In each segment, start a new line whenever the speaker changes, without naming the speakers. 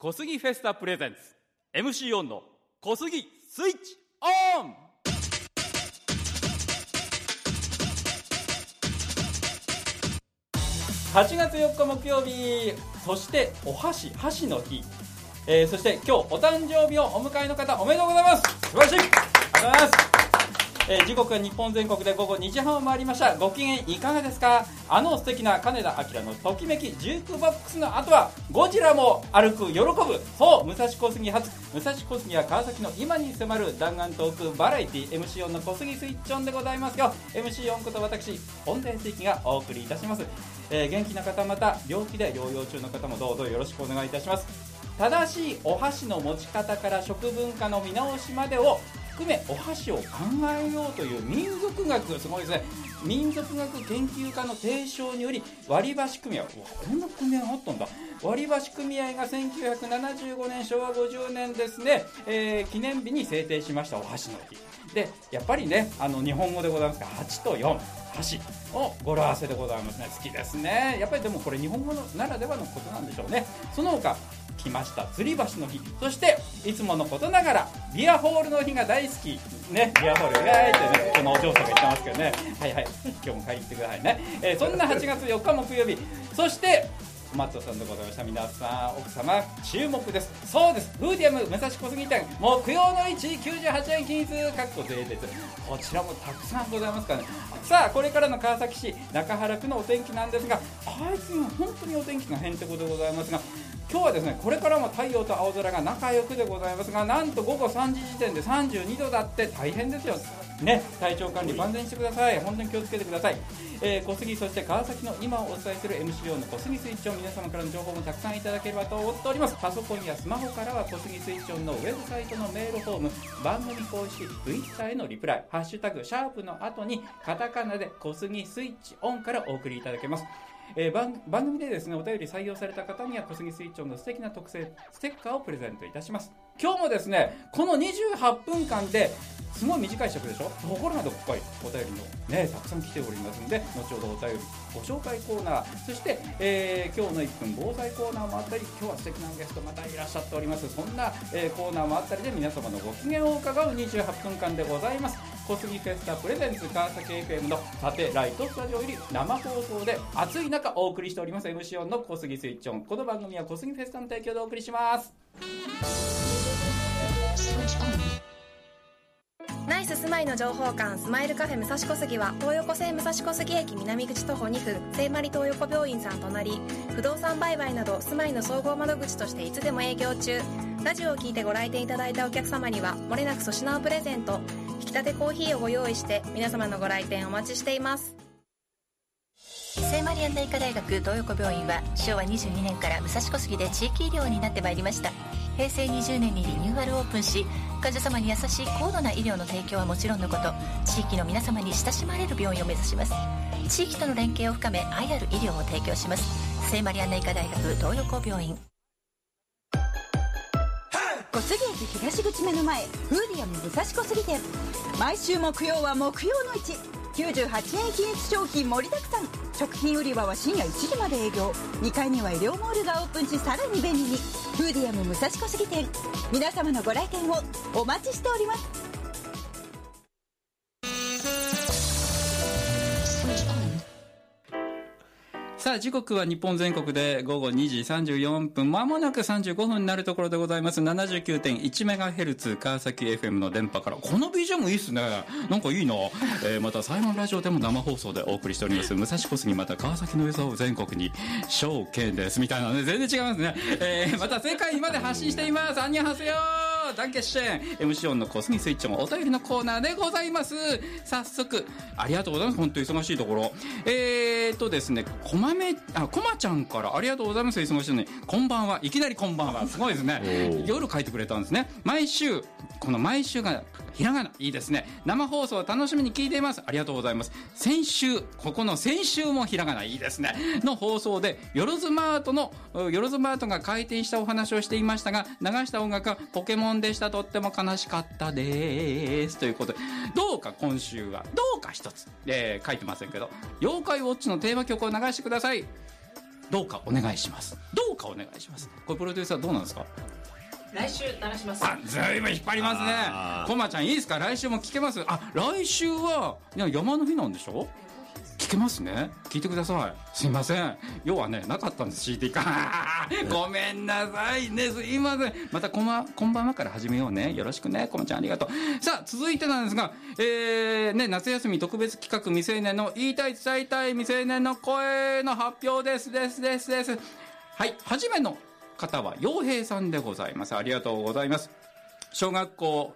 小杉フェスタプレゼンツ MC4 の小杉スイッチオン。8月4日木曜日、そして箸の日、そして今日お誕生日をお迎えの方おめでとうございます。素晴らしい、ありがとうございます。時刻は日本全国で午後2時半を回りました。ご機嫌いかがですか？素敵な金田明のときめきジュークボックスの後はゴジラも歩く喜ぶ、そう武蔵小杉発武蔵小杉や川崎の今に迫る弾丸トークバラエティ MC4 の小杉スイッチオンでございますよ。 MC4 こと私本田正樹がお送りいたします。元気な方、また病気で療養中の方もどうぞよろしくお願いいたします。正しいお箸の持ち方から食文化の見直しまでを含めお箸を考えようという民族学、すごいですね。民族学研究家の提唱により割り箸組合、こんな組合あったんだ。割り箸組合が1975年昭和50年ですね、記念日に制定しましたお箸の日で、やっぱりね、日本語でございますが8と4箸を語呂合わせでございますね。好きですね。やっぱりでもこれ日本語のならではのことなんでしょうね。その他来ました吊り橋の日、そしていつものことながらビアホールの日が大好きね。ビアホールイエーイってね、このお嬢さんが言ってますけどね。はいはい、今日も帰ってくださいね。そんな8月4日木曜日、そしてマットさんでございました。皆さん奥様注目です。そうです、フーディアム武蔵小杉店木曜の1位98円均一かっこ税別、こちらもたくさんございますからね。さあこれからの川崎市中原区のお天気なんですが、最近は本当にお天気がへんてこでございますが、今日はですね、これからも太陽と青空が仲良くでございますが、なんと午後3時時点で32度だって大変ですよね。体調管理万全にしてください。本当に気をつけてください。小杉、そして川崎の今をお伝えする MC4 の小杉スイッチオン、皆様からの情報もたくさんいただければと思っております。パソコンやスマホからは小杉スイッチオンのウェブサイトのメールフォーム、番組公式 Twitter へのリプライ、ハッシュタグシャープの後にカタカナで小杉スイッチオンからお送りいただけます。番組でですね、お便り採用された方には小杉スイッチオンの素敵な特製ステッカーをプレゼントいたします。今日もですね、この28分間ですごい短い尺でしょ。ところがどっかりお便りのねたくさん来ておりますので、後ほどお便りご紹介コーナー、そして、今日の1分防災コーナーもあったり、今日は素敵なゲストまたいらっしゃっております。そんな、コーナーもあったりで、皆様のご機嫌を伺う28分間でございます。小杉フェスタプレゼンツ川崎 FM のサテライトスタジオより生放送で暑い中お送りしております MC4 の小杉スイッチオン。この番組は小杉フェスタの提供でお送りします。
ナイス住まいの情報館スマイルカフェ武蔵小杉は、東横線武蔵小杉駅南口徒歩2分、聖マリ東横病院さん隣、不動産売買など住まいの総合窓口としていつでも営業中。ラジオを聞いてご来店いただいたお客様にはもれなく粗品をプレゼント、引き立てコーヒーをご用意して皆様のご来店お待ちしています。
聖マリアンナ医科大学東横病院は昭和22年から武蔵小杉で地域医療になってまいりました。平成20年にリニューアルオープンし、患者様に優しい高度な医療の提供はもちろんのこと、地域の皆様に親しまれる病院を目指します。地域との連携を深め、愛ある医療を提供します。聖マリアンナ医科大学東横病院。
小杉駅東口目の前、フーディアム武蔵小杉店。毎週木曜は木曜の市、98円均一商品盛りだくさん。食品売り場は深夜1時まで営業。2階には医療モールがオープンし、さらに便利に。フーディアム武蔵小杉店、皆様のご来店をお待ちしております。
さあ時刻は日本全国で午後2時34分、まもなく35分になるところでございます。 79.1MHz 川崎 FM の電波から、この BGM いいっすね、なんかいいな。またサイモンラジオでも生放送でお送りしております武蔵小杉、また川崎の良さを全国に証券ですみたいなね、全然違いますね。また世界にまで発信しています。アンニャハセヨー、ダンケッシェン。 MC4 の小杉スイッチもお便りのコーナーでございます。早速ありがとうございます。本当に忙しいところですね、こまちゃんからありがとうございます。忙しいのにこんばんは、いきなりこんばんは、すごいですね。夜書いてくれたんですね。毎週がひらがな、いいですね。生放送を楽しみに聞いています。ありがとうございます。先週もひらがな、いいですねの放送でよろずマートが開店したお話をしていましたが、流した音楽はポケモンでした。とっても悲しかったですということで、どうか今週はどうか一つ、書いてませんけど、妖怪ウォッチのテーマ曲を流してください。 どうかお願いします。どうかお願いします。これプロデューサーどうなんですか？
来週流します。
あ、ずいぶん引っ張りますね。コマちゃんいいですか？来週も聞けます。あ、来週はいや山の日なんでしょ？聞けますね。聞いてください。すいません。要はね、なかったんです、CD か。ごめんなさいね。すいません。またこんばんはから始めようね。よろしくね。コマちゃんありがとう。さあ、続いてなんですが、ね、夏休み特別企画未成年の言いたい伝えたい未成年の声の発表です。はい。はじめの方は陽平さんでございます。ありがとうございます。小学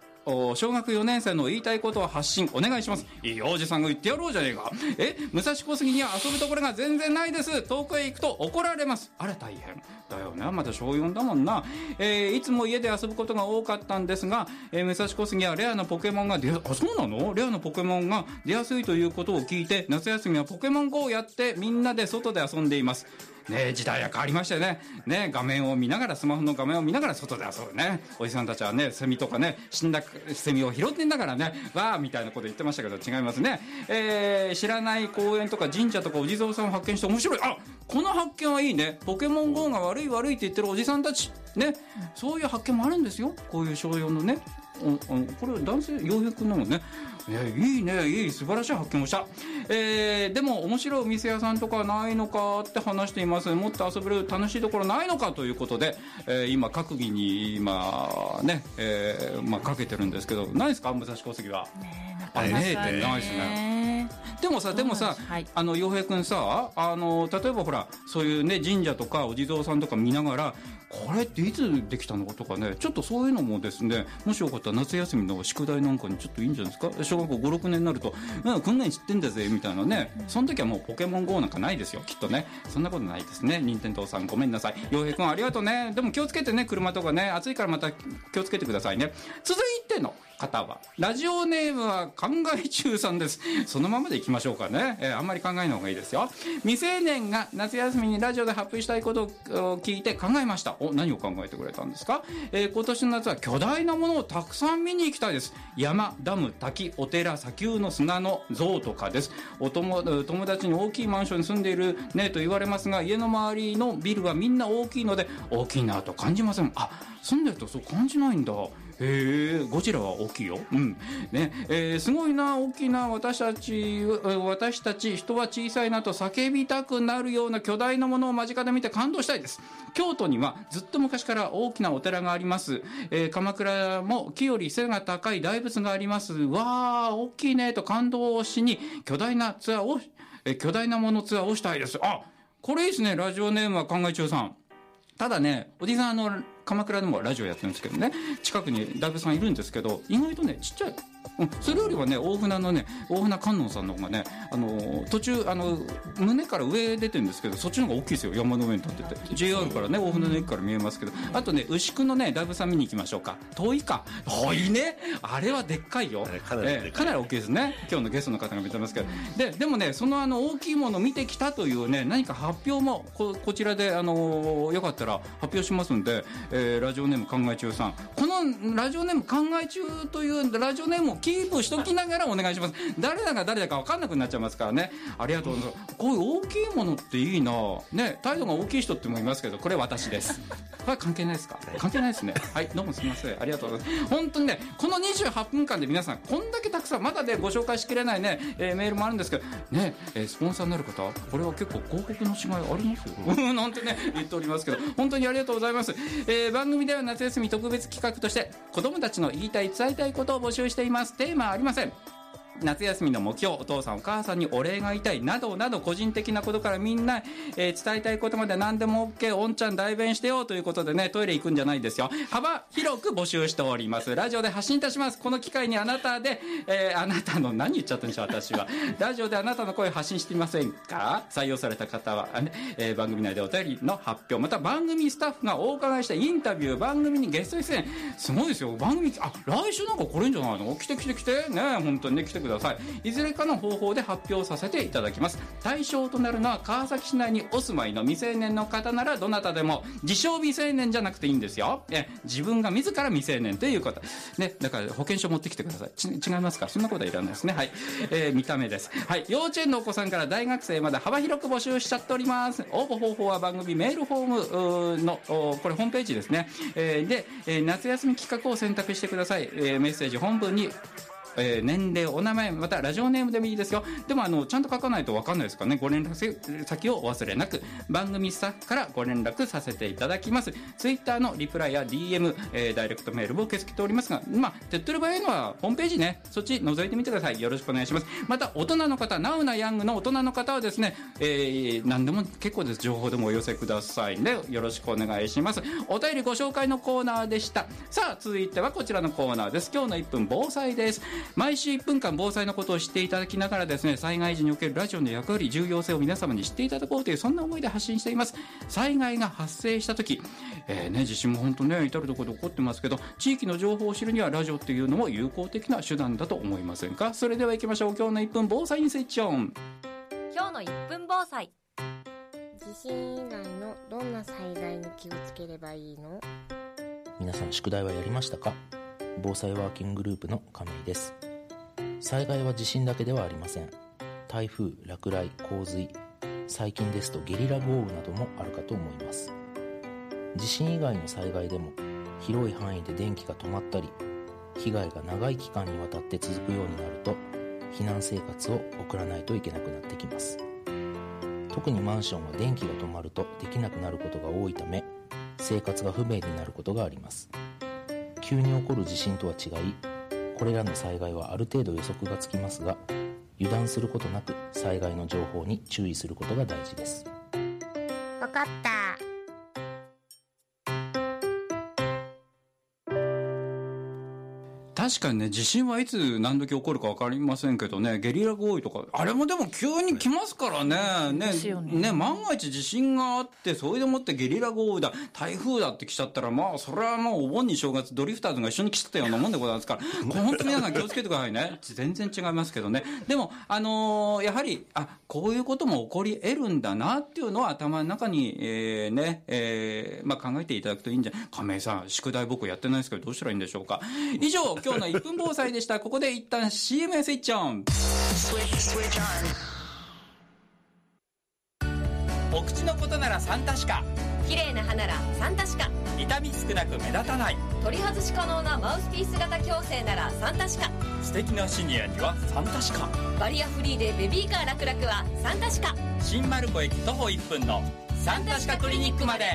4年生の言いたいことを発信お願いします。いいよ、おじさんが言ってやろうじゃねえか。武蔵小杉には遊ぶところが全然ないです。遠くへ行くと怒られます。あれ大変だよね。まだ小4だもんな。いつも家で遊ぶことが多かったんですが、武蔵小杉はレアなポケモンがそうなの？レアなポケモンが出やすいということを聞いて、夏休みはポケモン GO をやってみんなで外で遊んでいます。ね、時代が変わりましたよね。ね、画面を見ながら、スマホの画面を見ながら外で遊ぶね。おじさんたちはね、セミとかね、死んだセミを拾ってんだからね、わーみたいなこと言ってましたけど違いますね。知らない公園とか神社とかお地蔵さんを発見して面白い。あ、この発見はいいね。ポケモン GO が悪いって言ってるおじさんたち。ね、そういう発見もあるんですよ。こういう小4のね。これ男性洋平くんなのね。いいね、素晴らしい発見をした。でも面白いお店屋さんとかないのかって話しています。もっと遊べる楽しいところないのかということで、今閣議にね、かけてるんですけど、何ですか武蔵小杉は。
ない
ですね。でもさ、はい、洋平くんさ、例えばほらそういうね神社とかお地蔵さんとか見ながら、これっていつできたのとかね、ちょっとそういうのもですね、もしよかったら夏休みの宿題なんかにちょっといいんじゃないですか。小学校5、6年になると、こんなに知ってんだぜみたいなね。その時はもうポケモン GO なんかないですよ、きっとね。そんなことないですね。任天堂さんごめんなさい。洋平くんありがとうね。でも気をつけてね、車とかね、暑いからまた気をつけてくださいね。続いての方はラジオネームは考え中さんです。そのままでいきましょうかね。あんまり考えない方がいいですよ。未成年が夏休みにラジオで発表したいことを聞いて考えました。何を考えてくれたんですか？今年の夏は巨大なものをたくさん見に行きたいです。山、ダム、滝、お寺、砂丘の砂の像とかです。友達に大きいマンションに住んでいるねと言われますが、家の周りのビルはみんな大きいので大きいなと感じません。住んでるとそう感じないんだ。ゴジラは大きいよ。ね、すごいな、大きな私たち人は小さいなと叫びたくなるような巨大なものを間近で見て感動したいです。京都にはずっと昔から大きなお寺があります。鎌倉も木より背が高い大仏があります。わー、大きいねと感動しに巨大なものツアーをしたいです。これいいですね。ラジオネームは考え中さん。ただね、おじさん鎌倉でもラジオやってるんですけどね、近くに大仏さんいるんですけど、意外とねちっちゃい、それよりはね大船観音さんの方がね、途中胸から上出てるんですけど、そっちの方が大きいですよ。山の上に立ってて JR からね大船の駅から見えますけど、あとね牛久のね大仏さん見に行きましょうか。遠いね。あれはでっかいよ。かなり大きいですね。今日のゲストの方が見てますけど、でもねその大きいものを見てきたというね何か発表もこちらでよかったら発表しますんで、ラジオネーム考え中さん、このラジオネーム考え中というラジオネームをキープしときながらお願いします。誰だか分かんなくなっちゃいますからね。ありがとうございます。こういう大きいものっていいなね。態度が大きい人ってもいますけど、これ私です。これ関係ないですか？関係ないですね。はい、どうもすみません。ありがとうございます。本当にね、この28分間で皆さんこんだけたくさんまだでご紹介しきれないね、メールもあるんですけどね、スポンサーになる方、これは結構広告の違いありますよ。なんてね言っておりますけど、本当にありがとうございます。番組では夏休み特別企画として子供たちの言いたい伝えたいことを募集しています。テーマありません。夏休みの目標、お父さんお母さんにお礼が言いたいなどなど、個人的なことからみんな、伝えたいことまで何でも OK、 おんちゃん代弁してよということでね、トイレ行くんじゃないんですよ。幅広く募集しております。ラジオで発信いたします。この機会にあなたで、あなたの何言っちゃったんでしょう私は。ラジオであなたの声を発信していませんか？採用された方は、番組内でお便りの発表、また番組スタッフがお伺いしたインタビュー、番組にゲスト出演、すごいですよ。番組来週なんか来れんじゃないの？来てね、本当にね、来てください。 ださい。いずれかの方法で発表させていただきます。対象となるのは川崎市内にお住まいの未成年の方ならどなたでも、自称未成年じゃなくていいんですよ。自分が自ら未成年ということね。だから保険証持ってきてください。違いますか？そんなことはいらないですね。はい、見た目です。はい、幼稚園のお子さんから大学生まで幅広く募集しちゃっております。応募方法は番組メールフォームのこれホームページですね。で、夏休み企画を選択してください。メッセージ本文に年齢、お名前、またラジオネームでもいいですよ。でもちゃんと書かないと分かんないですからね。ご連絡先をお忘れなく、番組スタッフからご連絡させていただきます。ツイッターのリプライや DM、ダイレクトメールを受け付けておりますが、手っ取り早いのはホームページね、そっち覗いてみてください。よろしくお願いします。また大人の方、ナウなヤングの大人の方はですね、何でも結構です。情報でもお寄せくださいね。よろしくお願いします。お便りご紹介のコーナーでした。さあ続いてはこちらのコーナーです。今日の1分防災です。毎週1分間防災のことを知っていただきながらですね、災害時におけるラジオの役割、重要性を皆様に知っていただこうという、そんな思いで発信しています。災害が発生した時、地震も本当ね、至るところで起こってますけど、地域の情報を知るにはラジオっていうのも有効的な手段だと思いませんか？それでは行きましょう。今日の1分防災にスイッチオン。
今日の1分防災。
地震以外のどんな災害に気をつければいいの？
皆さん宿題はやりましたか？防災ワーキンググループの亀井です。災害は地震だけではありません。台風、落雷、洪水、最近ですとゲリラ豪雨などもあるかと思います。地震以外の災害でも広い範囲で電気が止まったり、被害が長い期間にわたって続くようになると、避難生活を送らないといけなくなってきます。特にマンションは電気が止まるとできなくなることが多いため、生活が不便になることがあります。急に起こる地震とは違い、これらの災害はある程度予測がつきますが、油断することなく災害の情報に注意することが大事です。
わかった。
確かにね、地震はいつ何時起こるか分かりませんけどね、ゲリラ豪雨とかあれもでも急に来ますからね。ね、万が一地震があってそれでもってゲリラ豪雨だ、台風だって来ちゃったら、それはもうお盆に正月ドリフターズが一緒に来てたようなもんでございますから、本当に皆さん気をつけてくださいね。全然違いますけどね。でもやはりこういうことも起こり得るんだなっていうのは頭の中に考えていただくといいんじゃない。亀井さん、宿題僕やってないですけどどうしたらいいんでしょうか。以上、今日の1分防災でした。ここで一旦 CM スイッチオン。お口のことならサンタシカ、
綺麗な歯ならサンタシカ、
痛み少なく目立たない、
取り外し可能なマウスピース型矯正ならサンタシカ、
素敵なシニアにはサンタシカ、
バリアフリーでベビーカー楽々はサンタシカ、
新丸子駅徒歩1分のサンタシカクリニックまで。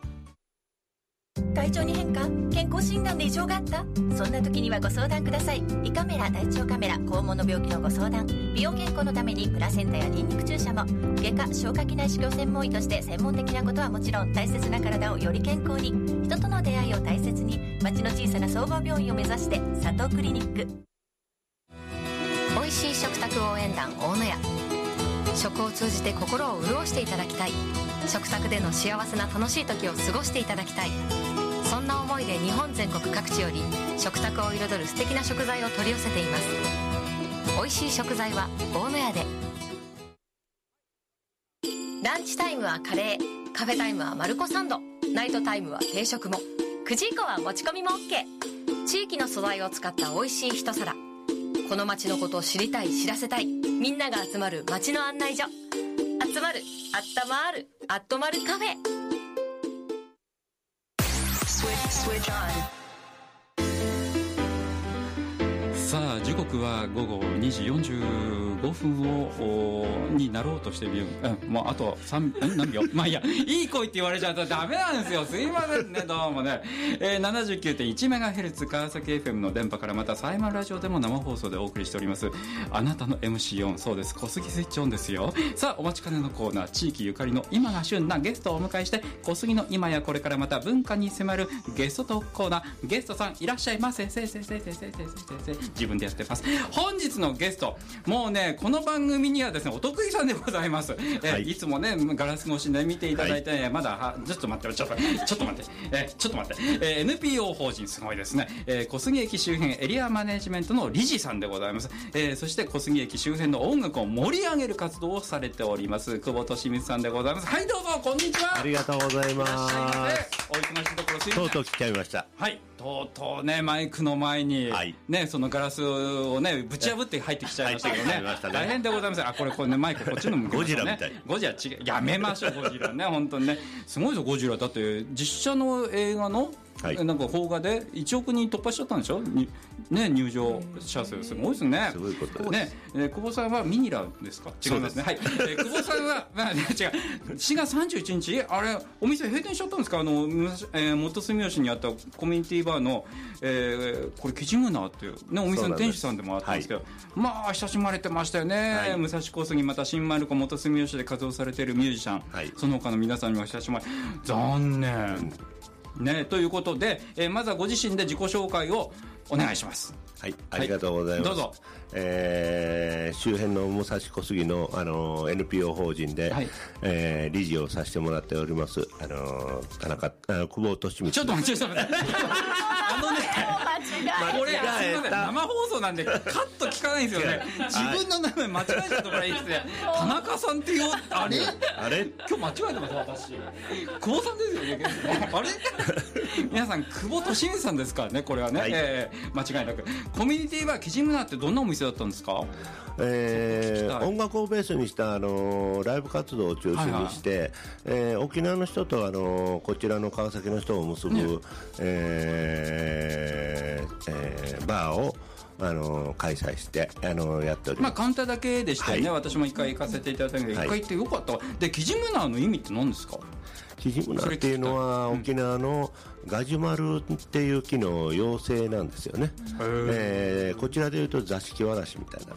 体調に変化？健康診断で異常があった？そんな時にはご相談ください。胃カメラ、大腸カメラ、肛門の病気のご相談、美容健康のためにプラセンタやニンニク注射も、外科消化器内視鏡専門医として専門的なことはもちろん、大切な体をより健康に、人との出会いを大切に、町の小さな総合病院を目指して佐藤クリニック。
美味しい食卓応援団大野屋。食を通じて心を潤していただきたい、食卓での幸せな楽しい時を過ごしていただきたい、そんな思いで日本全国各地より食卓を彩る素敵な食材を取り寄せています。美味しい食材は大野屋で。ランチタイムはカレー、カフェタイムはマルコサンド、ナイトタイムは定食も、9時以降は持ち込みも OK。 地域の素材を使った美味しい一皿、この街のことを知りたい、知らせたい、みんなが集まる街の案内所、集まる、あったまる、あっとまるカフェ。
さあ時刻は午後2時45分になろうとしている。もうあと何秒いいや、いい声って言われちゃうとダメなんですよ。すいませんね、どうもね。79.1MHz 川崎 FM の電波から、またサイマルラジオでも生放送でお送りしております。あなたの MC4、そうです、小杉スイッチオンですよ。さあお待ちかねのコーナー、地域ゆかりの今が旬なゲストをお迎えして、小杉の今やこれからまた文化に迫るゲストトークコーナー。ゲストさんいらっしゃいませ。自分でやっしてます。本日のゲスト、もうねこの番組にはですねお得意さんでございます。いつもねガラス越しで見ていただいて、まだちょっと待って、NPO 法人すごいですね、小杉駅周辺エリアマネジメントの理事さんでございます。そして小杉駅周辺の音楽を盛り上げる活動をされております久保利光さんでございます。はい、どうぞこんにちは。
ありがとうございます。
お忙しいところすいません。
とうとう来ちゃいました。
はい、とうとうねマイクの前に、ねそのガラスをねぶち破って入ってきちゃいましたけどね、大変でございます。これねマイクこっちの向きましょうね。ゴジラみたい。ゴジラ違う、やめましょうゴジラね本当にねすごいぞゴジラ。だって実写の映画のなんか邦画で1億人突破しちゃったんでしょね、入場者数すごいですね。
すごいこと
ね。久保さんはミニラですか？違いますね。はい。久保さんは、違う、4月31日あれお店閉店しちゃったんですか？元住吉にあったコミュニティバーの、これキジムナーっていうねお店の店主さんでもあったんですけど、まあ親しまれてましたよね。武蔵小杉また新丸子元住吉で活動されているミュージシャン、その他の皆さんにも親しまれ、残念。ね、ということで、まずはご自身で自己紹介をお願いします。
はい、ありがとうございます。
どうぞ。
周辺の武蔵小杉の、NPO 法人で、理事をさせてもらっております、久保利光。
ちょっと待って。これすいません生放送なんでカット聞かないんですよね。自分の名前間違えちゃったからいいですね。田中さんってよ、あれ今日間違えてます私。久保さんですよね。あれ皆さん久保利光さんですからねこれはね、間違いなく。コミュニティバーキジムナーってどんなお店だったんですか？
音楽をベースにしたライブ活動を中心にして、沖縄の人とこちらの川崎の人を結ぶ、バーを開催してやっております。
カウンターだけでしたよね。私も一回行かせていただいたけど、一回行ってよかったわ。でキジムナーの意味って何ですか？
キジムナーっていうのは沖縄のガジュマルっていう木の妖精なんですよね。こちらでいうと座敷わらしみたいな、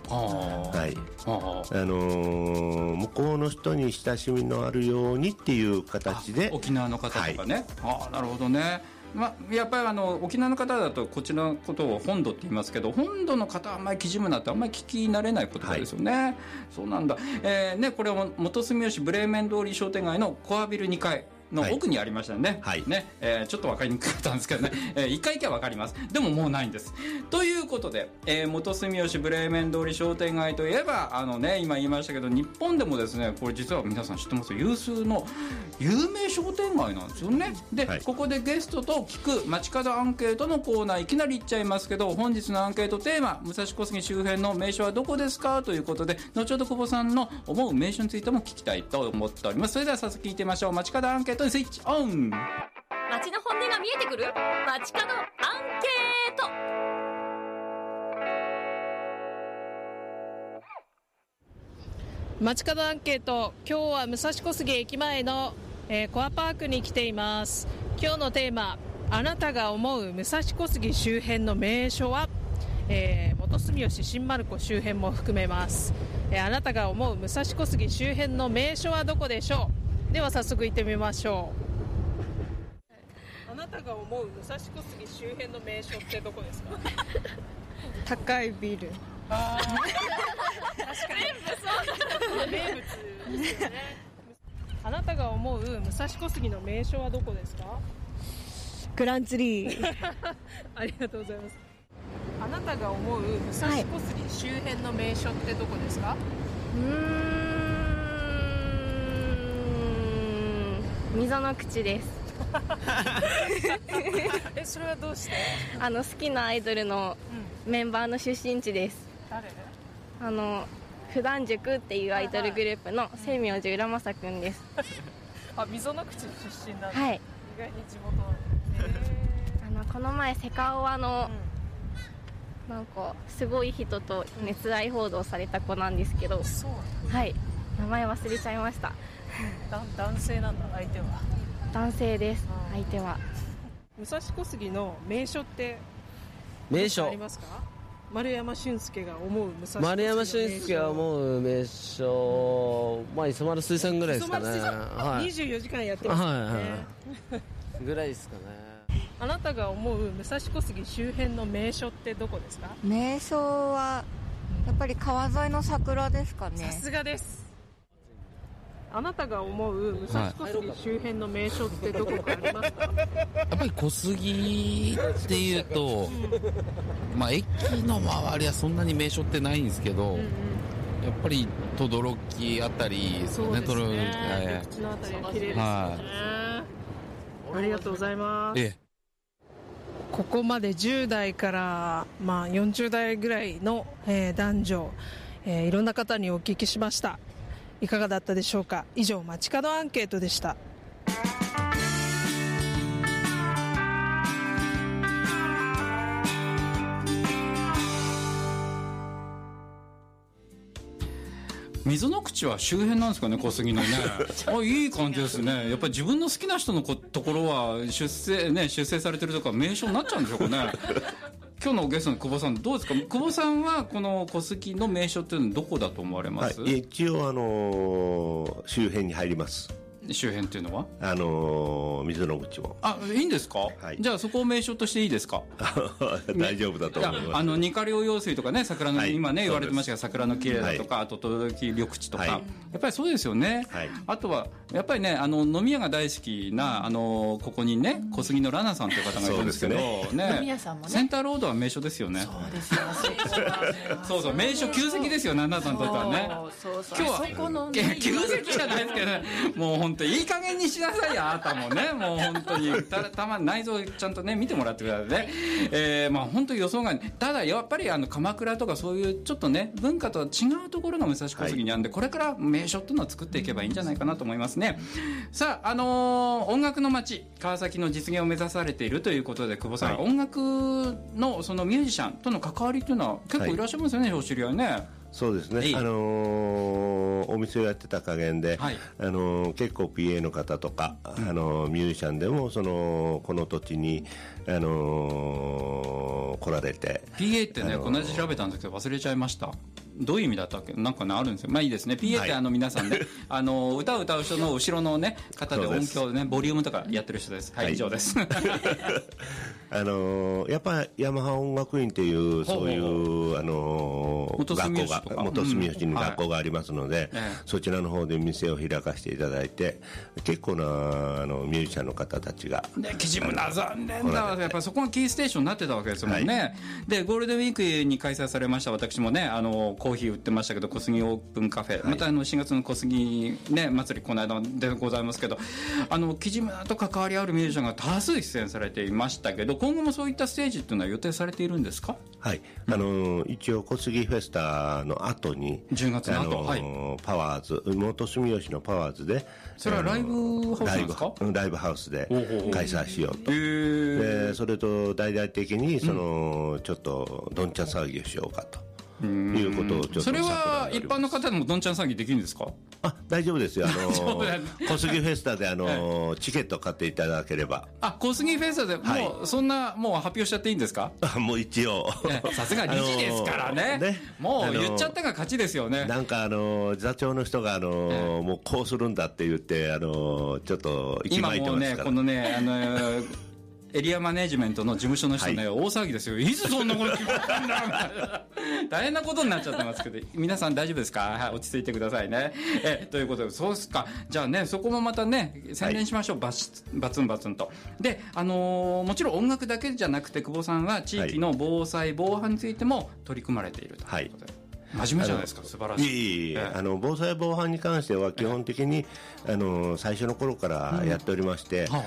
向こうの人に親しみのあるようにっていう形で
沖縄の方とかね、なるほどね。やっぱり沖縄の方だとこちらのことを本土って言いますけど、本土の方はあんまりキジムナーってあんまり聞き慣れない言葉ですよね。そうなんだ。ね、これは元住吉ブレーメン通り商店街のコアビル2階の奥にありましたよね。ちょっと分かりにくかったんですけどね、1回行けば分かります。でももうないんです。ということで、元住吉ブレーメン通り商店街といえば今言いましたけど、日本でもですねこれ実は皆さん知ってます有数の有名商店街なんですよね。で、ここでゲストと聞く街角アンケートのコーナーいきなり言っちゃいますけど、本日のアンケートテーマ武蔵小杉周辺の名所はどこですかということで、後ほど久保さんの思う名所についても聞きたいと思っております。それでは早速聞いてみましょう。街角アンケートにスイッチオン。
街の本音が見えてくる街角アンケート。
街角アンケート、今日は武蔵小杉駅前の、コアパークに来ています。今日のテーマ、あなたが思う武蔵小杉周辺の名所は、元住吉新丸子周辺も含めます。あなたが思う武蔵小杉周辺の名所はどこでしょう？では早速行ってみましょう。あなたが思う武蔵小杉周辺の名所ってどこですか？
高いビル。
確かに名物ですよね。あなたが思う武蔵小杉の名所はどこですか？
グランツリー。
ありがとうございます。あなたが思う武蔵小杉周辺の名所ってどこですか？
溝の口です。
それはどうして？
好きなアイドルのメンバーの出身地です。
誰？
普段塾っていうアイドルグループの清明寺浦正くんです。
溝の口出身なんだ。
はい。
意外に地元。
この前セカオワの、なんかすごい人と熱愛報道された子なんですけど、はい、名前忘れちゃいました。
男性なんだ。相手は
男性です。相手は
武蔵小杉の名所って
名所
ありますか？丸山俊介が思う武蔵小杉の名所。
丸山俊介が思う名所、磯丸水産ぐらいですかね。
24時間やってますね。
ぐらいですかね。
あなたが思う武蔵小杉周辺の名所ってどこですか？
名所はやっぱり川沿いの桜ですかね。
さすがです。あなたが思う武蔵小杉周辺の名所ってどこかありますか？
やっぱり小杉っていうと、まあ駅の周りはそんなに名所ってないんですけど、やっぱり等々力あたりですよね。
そうですね。陸地のあたりは綺麗ですね。ありがとうございます。ここまで10代から、40代ぐらいの、男女、いろんな方にお聞きしました。いかがだったでしょうか。以上、街角アンケートでした。
溝の口は周辺なんですかね、小杉のね。いい感じですね。やっぱり自分の好きな人のところは出世されてるとか名所になっちゃうんでしょうかね。今日のゲストの久保さんどうですか？久保さんはこの小杉の名所っていうのはどこだと思われます？
一応周辺に入ります。
周辺っていうのは
溝の口も。
いいんですか？じゃあそこを名所としていいですか？
大丈夫だと思います。
二課両用水とかね、桜の、今ね言われてましたが、桜の綺麗だとか、あと等々力緑地とか、やっぱりそうですよね。あとはやっぱりね、飲み屋が大好きなここにね、小杉のラナさんという方がいるんですけどね、センターロードは名所ですよね。そうですよ。そうそう、名所旧跡ですよ、ラナさんとってはね。今日は旧跡じゃないですけどね、もう本当いい加減にしなさいよ、あなたもね。もう本当にたまに内臓ちゃんとね見てもらってくださいね。本当に予想外。ただやっぱり鎌倉とかそういうちょっとね文化とは違うところが武蔵小杉にあるんで、これから名所っていうのを作っていけばいいんじゃないかなと思いますね。さあ、音楽の街川崎の実現を目指されているということで、久保さん、音楽のそのミュージシャンとの関わりというのは結構いらっしゃいますよね、お知り合いね。
そうですね、お店をやってた加減で、結構 PA の方とか、ミュージシャンでもこの土地に、来られて
PA ってね、この間調べたんですけど忘れちゃいました。どういう意味だったっけ？なんかねあるんですよ。いいですね。PA って皆さんね、歌を歌う人の後ろのね方で音響でねボリュームとかやってる人です。以上です。
やっぱりヤマハ音楽院っていうそういう学校が元住吉に学校がありますので、そちらの方で店を開かせていただいて、結構なミュージシャンの方たちが
キジムナ残念だ。やっぱりそこがキーステーションになってたわけですもんね。でゴールデンウィークに開催されました、私もねコーヒー売ってましたけど、小杉オープンカフェ、また4月の小杉ね祭りこの間でございますけど、キジムナと関わりあるミュージシャンが多数出演されていましたけど、今後もそういったステージっていうのは予定されているんですか？
はい、一応小杉フェスタの後に
10月の後、
パワーズ元住吉のパワーズで、
それはライブハウスなんですか？
ライブハウスで開催しようと。でそれと大々的にちょっとどんちゃん騒ぎをしようかということをちょっと。
それは一般の方でもどんちゃん騒ぎできるんですか？
大丈夫ですよ。小杉フェスタでチケット買っていただければ。
小杉フェスタでもうそんなもう発表しちゃっていいんですか？もう
一応
さすが理事ですからね。もう言っちゃったが勝ちですよね。
なんか座長の人がもうこうするんだって言ってちょっと息巻いてますから。
今もうねこのねエリアマネジメントの事務所の人ね、大騒ぎですよ。いつそんなこと決まったんだみたいな。大変なことになっちゃってますけど、皆さん大丈夫ですか？落ち着いてくださいね。ということで、そうですか。じゃあね、そこもまたね、宣伝しましょう。バツンバツンと。で、もちろん音楽だけじゃなくて、久保さんは地域の防災、防犯についても取り組まれているということで。真面目じゃないですか。素晴らしい。
防災防犯に関しては基本的に最初の頃からやっておりまして、こ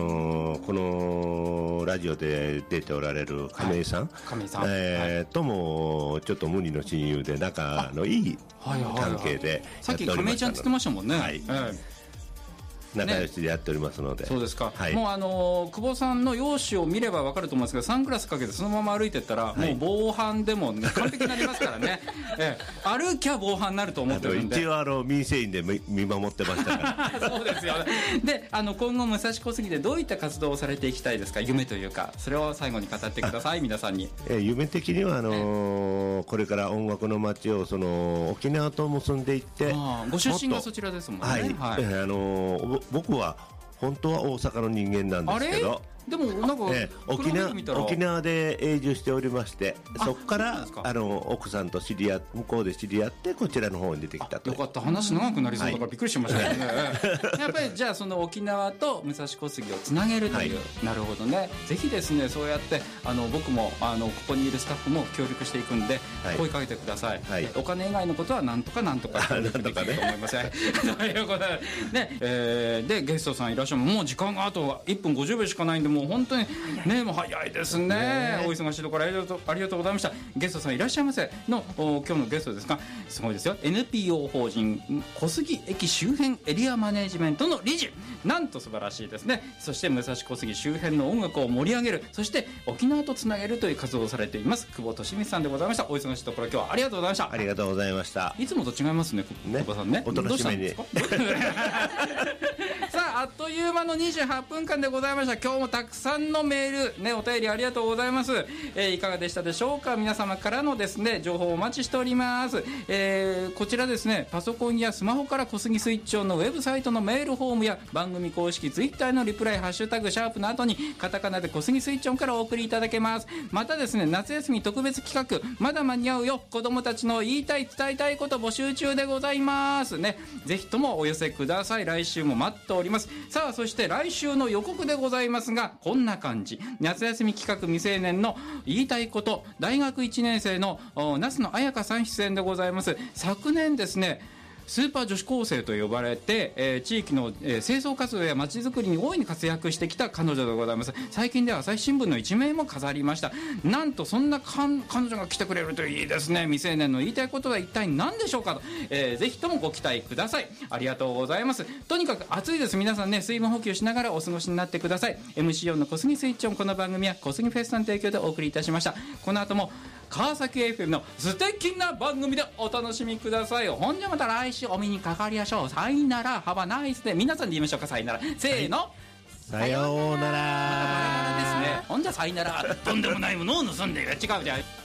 のラジオで出ておられる亀井さんともちょっと無理の親友で仲のいい関係で
さっき亀井ちゃんって言ってましたもんね。
仲良しでやっておりますので。
そうですか。もう久保さんの容姿を見れば分かると思うんですけど、サングラスかけてそのまま歩いていったら、もう防犯でも完璧になりますからね。歩きゃ防犯になると思ってるんで。
一応民生委員で見守ってましたか
ら。そうですよね。で今後武蔵小杉でどういった活動をされていきたいですか？夢というか、それを最後に語ってください。皆さんに。
夢的にはこれから音楽の街を沖縄と結んでいって。
ご出身がそちらですもんね。
僕は本当は大阪の人間なんですけど、
でもなんか、
沖縄で永住しておりまして、そこから奥さんと向こうで知り合ってこちらの方に出てきたと。
よかった、話長くなりそうだからびっくりしましたね、やっぱりじゃあその沖縄と武蔵小杉をつなげるという、なるほどね。ぜひですね、そうやって僕もここにいるスタッフも協力していくんで、声かけてください、お金以外のことはなんとかなんとか協力できると思いますということで、でゲストさんいらっしゃる。もう時間があと1分50秒しかないんで、もう本当にね、もう早いですね。お忙しいところありがとうございました。ゲストさんいらっしゃいませの今日のゲストですが、すごいですよ。 NPO 法人小杉駅周辺エリアマネジメントの理事、なんと素晴らしいですね。そして武蔵小杉周辺の音楽を盛り上げる、そして沖縄とつなげるという活動をされています久保利光さんでございました。お忙しいところ今日はありがとうございました。
ありがとうございました。
いつもと違いますね、久保さんね。
お楽しみに。
さあ、あっという間の28分間でございました。今日もたくさんのメール、ね、お便りありがとうございます。いかがでしたでしょうか。皆様からのですね、情報をお待ちしております。こちらですね、パソコンやスマホから小杉スイッチオンのウェブサイトのメールフォームや番組公式ツイッターのリプライ、ハッシュタグシャープの後にカタカナで小杉スイッチオンからお送りいただけます。またですね、夏休み特別企画、まだ間に合うよ、子供たちの言いたい伝えたいこと募集中でございますね。ぜひともお寄せください。来週も待っております。さあ、そして来週の予告でございますが、こんな感じ。夏休み企画未成年の言いたいこと、大学1年生の那須野彩香さん出演でございます。昨年ですね、スーパー女子高生と呼ばれて、地域の、清掃活動やまちづくりに大いに活躍してきた彼女でございます。最近では朝日新聞の一面も飾りました。なんとそんな彼女が来てくれるといいですね。未成年の言いたいことは一体何でしょうかと、ぜひともご期待ください。ありがとうございます。とにかく暑いです。皆さんね、水分補給しながらお過ごしになってください。 MC4 の小杉スイッチオン、この番組は小杉フェスタの提供でお送りいたしました。この後も川崎 FM の素敵な番組でお楽しみください。ほんじゃまた来週お目にかかりましょう。さいなら、ハバナイスで、皆さんで言いましょうか。さいなら、せーの、
さようなら。
またバラバラですね。ほんじゃさいなら、とんでもないものを盗んでいる。違うじゃん。